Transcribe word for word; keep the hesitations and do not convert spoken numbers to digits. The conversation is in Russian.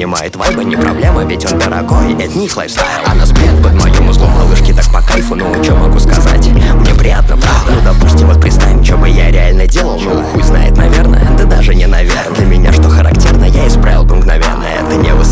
понимает вайба, не проблема, ведь он дорогой, это не лайфстайл. Она спит под моим узлом, малышки так по кайфу, ну что могу сказать, мне приятно, правда. Ну допустим, вот представим, что бы я реально делал, ну хуй знает, наверное, да даже не наверное. Для меня что характерно, я исправил бы мгновенно, это не